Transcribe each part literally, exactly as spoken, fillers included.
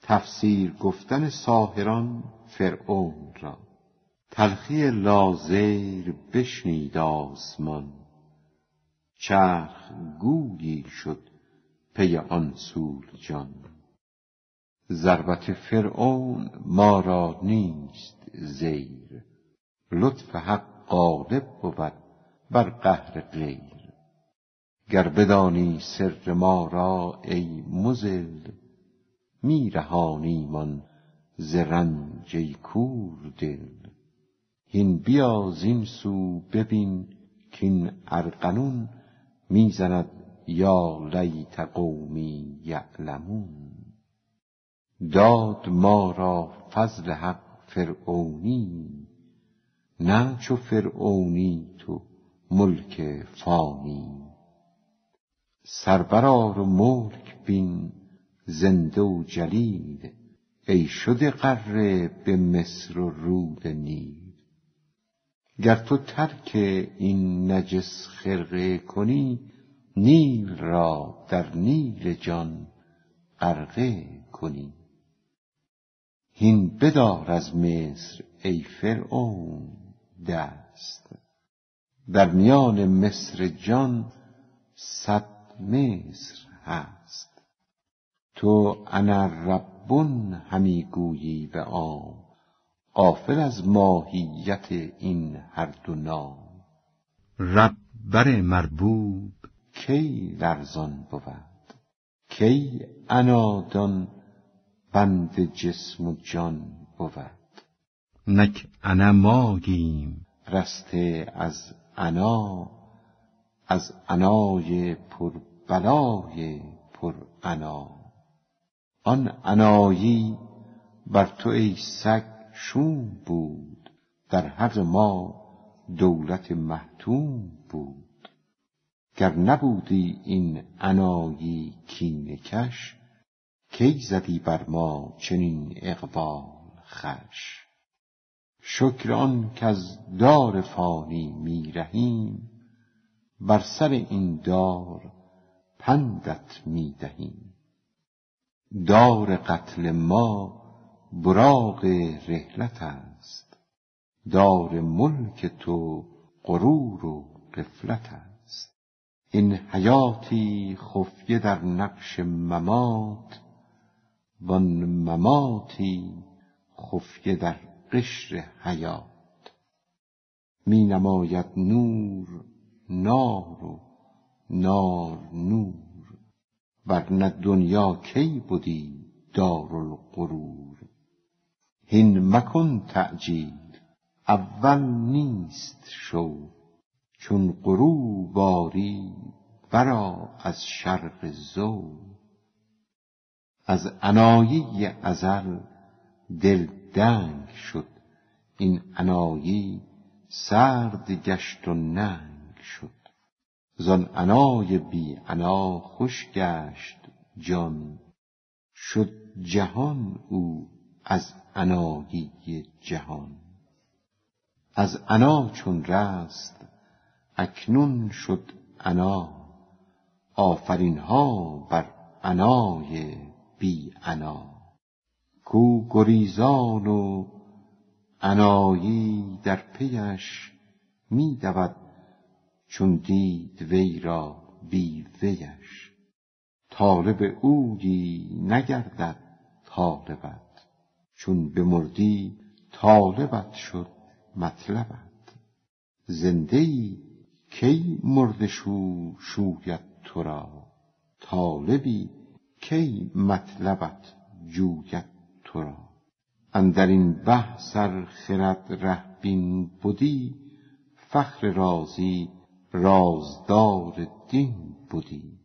تفسیر گفتن ساحران فرعون را. تلخی لازیر بشنید آسمان، چرخ گویی شد پی آن سولجان. ضربت فرعون ما را نیست زیر، لطف حق غالب بود بر قهر غیر. گر بدانی سر ما را ای مذل، می رهانیمان ز رنج ای کور دل. هین بیا زین سو ببین کین ارغنون، می زند یا لیت قومی یعلمون. داد ما را فضل حق فرعونی، نه چو فرعونی تو ملک فانی. سربرآر و ملک بین زنده و جلیل، ای شده غره به مصر و رود نیل. گر تو ترک این نجس خرقه کنی، نیل را در نیل جان غرقه کنی. هین بدار از مصر ای فرعون دست، در میان مصر جان صد مصر هست. تو انا ربون همی گویی به عام، غافل از ماهیت این هر دو نام. رب بر مربوب کی لرزان بود، کی عنادان بند جسم و جان بود. نک انا ماییم رسته از عنا، از عنای پر بلای پر عنا. آن عنایی بر تو ای سگ شوم بود، در حق ما دولت محتوم بود. گر نبودی این عنایی کینه کش، کی زدی بر ما چنین اقبال خوش. شکر آن کز دار فانی می رهیم، بر سر این دار پندت می دهیم. دار قتل ما براق رحلت است، دار ملک تو غرور و غفلت است. این حیاتی خفیه در نقش ممات، وان مماتی خفیه در قشر حیات. می نماید نور نار و نار نور، ورنه دنیا کی بودی دارالغرور. هین مکن تعجیل اول نیست شو، چون غروب آری برآ از شرق ضو. از عنایی ازل دل دنگ شد، این عنایی سرد گشت و ننگ شد. زان عنای بی عنا خوش گشت جان، شد جهان او از عنایی جهان. از عنا چون رست اکنون شد عنا، آفرین ها بر عنای بی عنا. کو گریزان و عنایی در پیش، می دود چون دید وی را بی ویش. طالب اویی نگردد طالبت، چون بمردی طالبت شد مطلبت. زنده ای کی مرده شو شوید تو را، طالبی کی مطلبت جوید تو را. اندر این بحث ار خرد ره بین بدی، فخر رازی رازدار دین بدی.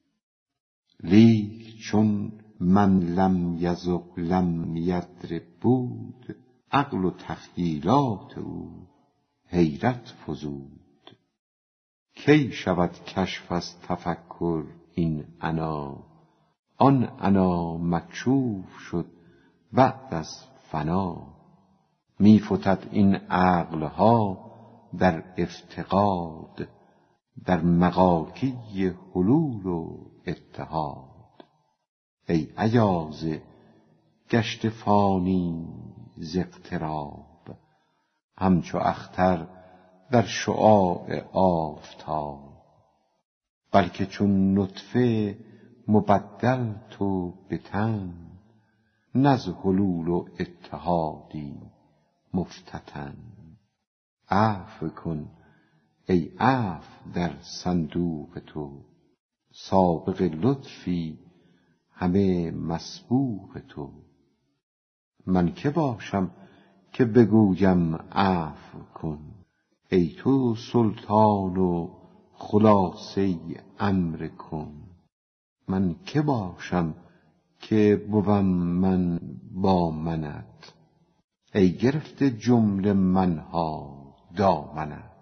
لیک چون من لم یذق لم یدر بود، عقل و تخییلات او حیرت فزود. کی شود کشف از تفکر این عنا، آن عنا مکشوف شد بعد از فنا. می فتد این عقلها در افتقاد، در مغاکی حلول و اتحاد. ای ایازه گشته فانی ز اغتراب، همچو اختر در شعاع آفتاب. بلکه چون نطفه مبدل تو به تن، نه ز حلول و اتحادی مفتتن. عفو کن ای عفو در صندوق تو، سابق لطفی همه مسبوق تو. من که باشم که بگویم عفو کن، ای تو سلطان و خلاصه امر کن. من که باشم که بوم من با منت، ای گرفته جمله منها دامنت.